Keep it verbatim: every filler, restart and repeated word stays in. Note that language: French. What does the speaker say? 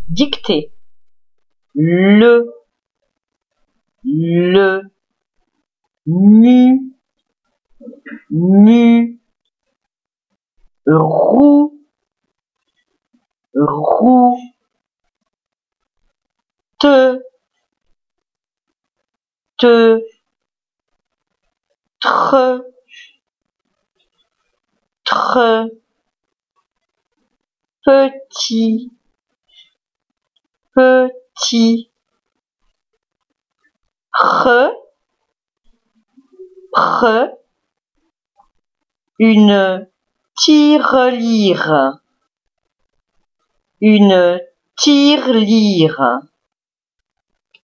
dictée, le, le, nu, nu, roux, roux, te, te, tre, tre, petit, petit, re, re, une tirelire, une tirelire.